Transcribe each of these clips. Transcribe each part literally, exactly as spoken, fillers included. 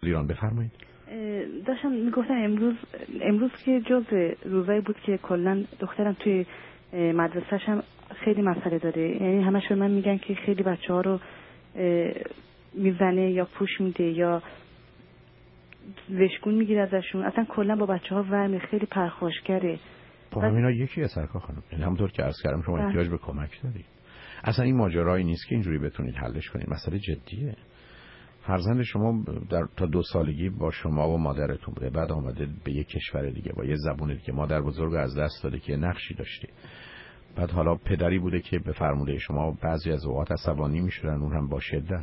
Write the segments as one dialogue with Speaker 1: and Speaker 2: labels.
Speaker 1: ایران. بفرمایید.
Speaker 2: داشتم میگفتم امروز امروز که جز روزایی بود که کلا دخترم توی مدرسه‌ش هم خیلی مسئله داره، یعنی همش به من میگن که خیلی بچه‌ها رو میزنه یا پوش میده یا وشگون میگیره ازشون، اصلا کلا با بچه‌ها ورمی، خیلی پرخاشگره.
Speaker 1: خب همینا یکی از سرکار خانم، این همونطور که عرض کردم شما احتیاج به کمک دارید. اصلا این ماجرایی نیست که اینجوری بتونید حلش کنید، مسئله جدیه. فرزند شما در تا دو سالگی با شما و مادرتون بوده، بعد آمده به یک کشور دیگه با یه زبون دیگه، مادر بزرگ از دست داده که نقشی داشته، بعد حالا پدری بوده که به فرموده شما بعضی از اوقات عصبانی میشدن، اون هم با شدت.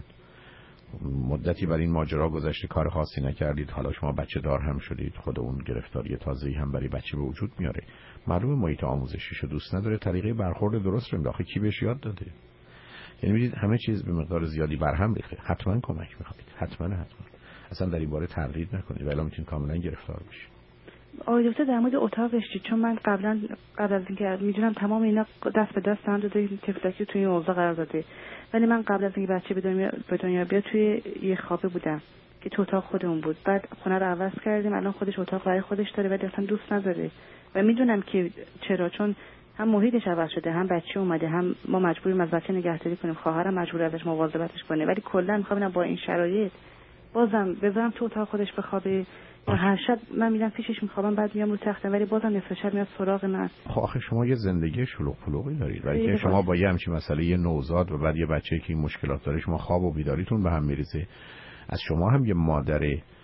Speaker 1: مدتی بر این ماجرا گذشته، کار خاصی نکردید، حالا شما بچه دار هم شدید، خود اون گرفتاری تازه‌ای هم برای بچه به وجود میاره. معلومه محیط آموزشیشو دوست نداره، طریقه برخورد درست رو می‌خواد. کی بهش یاد داده؟ یعنی می‌بینید همه چیز به مقدار زیادی برهم ریخته. حتما کمک می‌خواید، حتما حتما اصلا در این باره تردید نکنید، ولی میتونید کاملا گرفتار بشید.
Speaker 2: آقای دکتر در مورد اتاقش چی؟ چون من قبلا قبل از اینکه میدونم تمام اینا دست به دست هم داده، تفلکی توی این اوضاع قرار داده، ولی من قبل از اینکه بچه به دنیا به دنیا بیاد توی یه خوابه بودم که تو اتاق خودمون بود. بعد خونه رو عوض کردیم، الان خودش اتاق برای خودش داره ولی اصلا دوست نداره و میدونم که چرا، چون هم محیطش عوض شده، هم بچه اومده، هم ما مجبوریم از بچه نگهداری کنیم، خواهرم مجبور ازش مواظبتش کنه، ولی کلا میخوام با این شرایط بازم بذارم تو اتاق خودش بخوابه. هر شب من میرم پیشش میخوابم، بعد میام رو تختم، ولی بازم نصف شب میاد سراغ من.
Speaker 1: خب آخه شما یه زندگی شلوغ پلوغی دارید، ولی که شما با یه همچین مسئله یه نوزاد و بعد یه بچه‌ای که این مشکلات داره، شما خواب و بیداریتون به هم میریزه. از شما هم یه مادر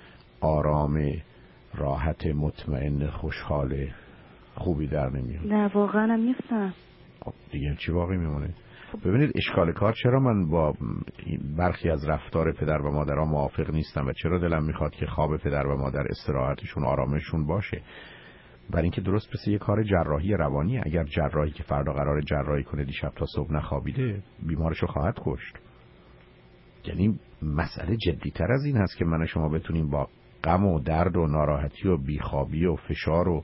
Speaker 1: آرام، راحت، مطمئن، خوشحال خوبی در نمیاد.
Speaker 2: نه واقعا هم نیستم.
Speaker 1: خب دیگه چی باقی میمونه؟ ببینید اشکال کار چرا من با برخی از رفتار پدر و مادرها موافق نیستم و چرا دلم میخواد که خواب پدر و مادر، استراحتشون، آرامششون باشه. برای اینکه درست مثل یه کار جراحی روانی، اگر جراحی که فردا قرار جراحی کنه دیشب تا صبح نخوابیده، بیمارشو خواهد کشت. یعنی مسئله جدی‌تر از این هست که من و شما بتونیم با غم و درد و ناراحتی و بیخوابی و فشار و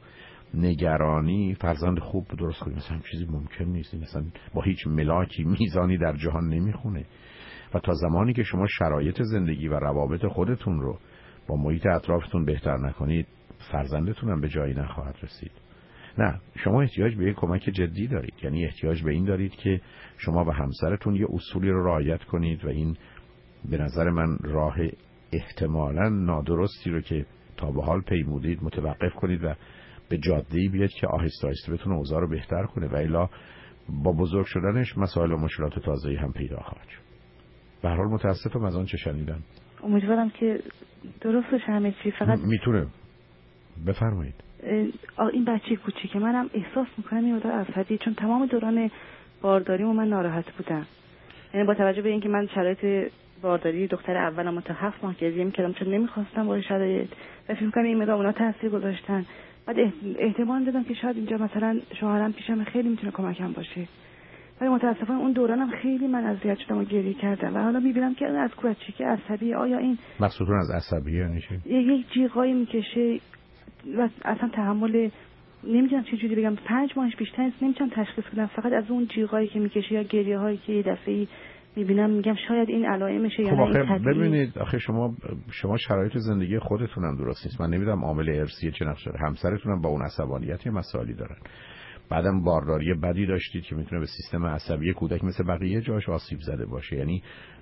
Speaker 1: نگرانی فرزند خوب درست کنیم. مثلا چیزی ممکن نیست، مثلا با هیچ ملاکی میزانی در جهان نمیخونه. و تا زمانی که شما شرایط زندگی و روابط خودتون رو با محیط اطرافتون بهتر نکنید، فرزندتون هم به جایی نخواهد رسید. نه، شما احتیاج به یک کمک جدی دارید. یعنی احتیاج به این دارید که شما و همسرتون یه اصولی رو رعایت کنید و این به نظر من راه احتمالاً نادرستی رو که تا به حال پیمودید متوقف کنید و به جاده‌ای بیاد که آهسته آهسته بتونه اوضاع رو بهتر کنه، و الا با بزرگ شدنش مسائل و مشکلات تازه‌ای هم پیدا خواهد شد. به هر حال متاسفم از آن چه شنیدم.
Speaker 2: امیدوارم که درستش همه چی. فقط
Speaker 1: میتونه بفرمایید.
Speaker 2: این بچه کوچیک منم احساس میکنم این مقدار عصبی، چون تمام دوران بارداریمو من ناراحت بودم. یعنی با توجه به اینکه من شرایط بارداری دختر اولم تا هفت ماه گریه میکردم چون نمیخواستم با این شرایط، و فکر میکنم این مقدار اونا تاثیر گذاشتن. بعد احتمال دادم که شاید اینجا مثلا شوهرم پیشم خیلی میتونه کمکم باشه، ولی متاسفانه اون دورانم خیلی من اذیت شدم و گریه کردم و حالا میبینم که از کوچیک عصبی. آیا این
Speaker 1: مقصودتون از عصبیه میشه؟
Speaker 2: یک جیغایی میکشه و اصلا تحمل نمیدونم چه جوری بگم، پنج ماهش بیشتر نیست، نمیتونم تشخیص بدم. فقط از اون جیغایی که میکشه یا گریه هایی که یه دفعه‌ای میبینم میگم شاید این علائمشه یا
Speaker 1: خب
Speaker 2: نه این طبیعیه.
Speaker 1: ببینید آخه شما شما شرایط زندگی خودتون هم درست نیست. من نمیدونم عامل ارثی چه نقش داره. همسرتون هم با اون عصبانیت مسائلی دارن. بعدم بارداری بدی داشتید که میتونه به سیستم عصبی کودک مثل بقیه جاش آسیب زده باشه. یعنی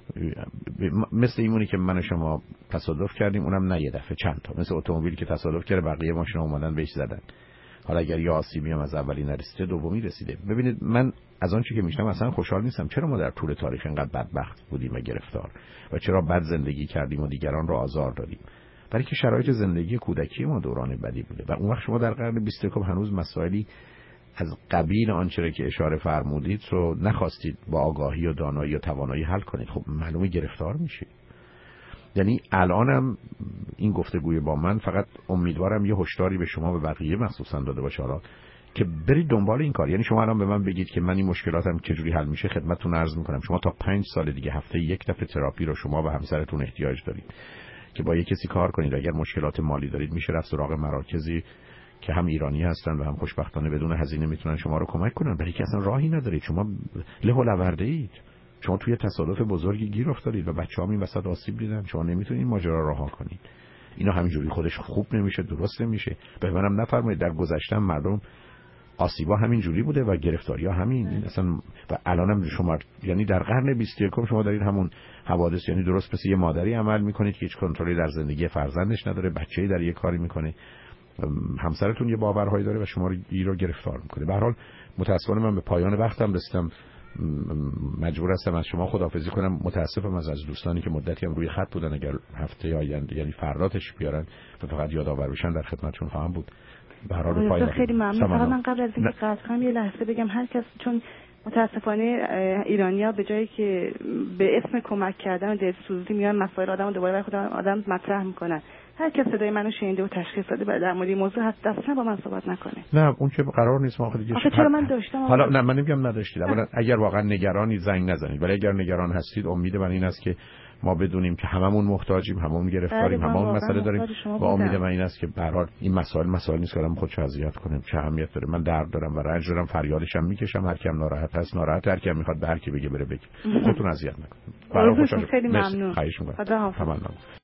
Speaker 1: مثل ایمونی که من و شما تصادف کردیم، اونم نه یه دفعه، چند تا. مثل اتومبیلی که تصادف کرده بقیه ماشینا اومدن بهش زدن. حالا اگر یه آسیبی هم از اولی نرسیده دومی رسیده. ببینید من از آن چیزی که میشنم اصلا خوشحال نیستم. چرا ما در طول تاریخ اینقدر بدبخت بودیم و گرفتار و چرا بد زندگی کردیم و دیگران رو آزار دادیم؟ برای که شرایط زندگی کودکی ما دوران بدی بوده و اون وقت شما در قرن بیست و یکم هنوز مسائلی از قبیل آنچه که اشاره فرمودید رو نخواستید با آگاهی و دانایی و توانایی حل کنید. خب معلومه گرفتار میشید. یعنی الانم این گفتگوی با من فقط امیدوارم یه هشداری به شما و بقیه مخصوصا داده باشه حالا که برید دنبال این کار. یعنی شما الان به من بگید که من این مشکلاتم چجوری حل میشه، خدمتتون عرض میکنم شما تا پنج سال دیگه هفته یک دفعه تراپی رو شما و همسرتون احتیاج دارید که با یک کسی کار کنید. اگر مشکلات مالی دارید میشه رفت سراغ مراکزی که هم ایرانی هستن و هم خوشبختانه بدون هزینه میتونن شما رو کمک کنن، برای که اصلا راهی ندارید. شما له و لورده اید. شما توی تصادف بزرگی گیر افتادید و بچه‌ها این وسط آسیب دیدن، شما نمیتونید این ماجرا رها کنید. اینا همینجوری خودش خوب نمیشه، درست نمیشه. به منم نفرمایید در گذشته مردم آسیبا همین جوری بوده و گرفتاری‌ها همین. این اصلا و الانم شما یعنی در قرن بیست و یکم شما دارید همون حوادث، یعنی درست مثل یه مادری عمل میکنید که هیچ کنترلی در زندگی فرزندش نداره، بچه‌ای در یه کاری میکنه، همسرتون یه باورهایی داره و شما رو گیر و گرفتار میکنه. به هر حال متأسفانه من به پایان وقتم رسیدم، مجبور هستم از شما خداحافظی کنم. متاسفم از از دوستانی که مدتی هم روی خط بودن، اگر هفته آینده یعنی فرداتش بیارن و فقط یادآور بشن در خدمتشون خواهم بود. به هر حال پایان
Speaker 2: خیلی ممنون. فقط من قبل از اینکه قطع کنم یه لحظه بگم، هر کس، چون متاسفانه ایرانی‌ها به جایی که به اسم کمک کردن و دلسوزی میان مسائل آدمو دوباره برای خود آدم مطرح میکنن. هر کس صدای منو شنیده و تشخیص داده در مورد این موضوع حتی اصلا با من صحبت نکنه.
Speaker 1: نه اون که قرار نیست. ما خیلی
Speaker 2: آخه چرا من داشتم.
Speaker 1: حالا نه من نمیگم نداشتید، اولا اگر واقعا نگرانی زنگ نزنید، ولی اگر نگران هستید امید من این است که ما بدونیم که هممون محتاجیم، هممون گرفتاریم، هممون مسئله داریم و امید من این است که به هر حال این مسائل مسائل نیست که آدم خودش اذیت کنه. چه اهمیت داره؟ من درد دارم و رنج دارم، فریادش هم میکشم، هر کیم ناراحت هست ناراحت، هر کیم میخواد به هر کی بگه بره بگه. خودتون اذیت نکنید. برای خوشحال
Speaker 2: خیلی ممنون.
Speaker 1: خواهش می‌کنم.